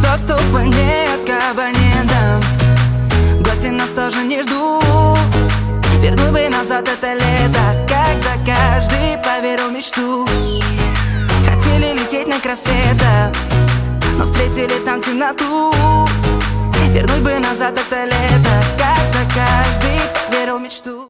доступа нет к абонентам, гости нас тоже не ждут. Вернуть бы назад это лето, когда каждый поверил в мечту. Хотели лететь на край света, но встретили там темноту. Вернуть бы назад это лето, когда каждый поверил в мечту.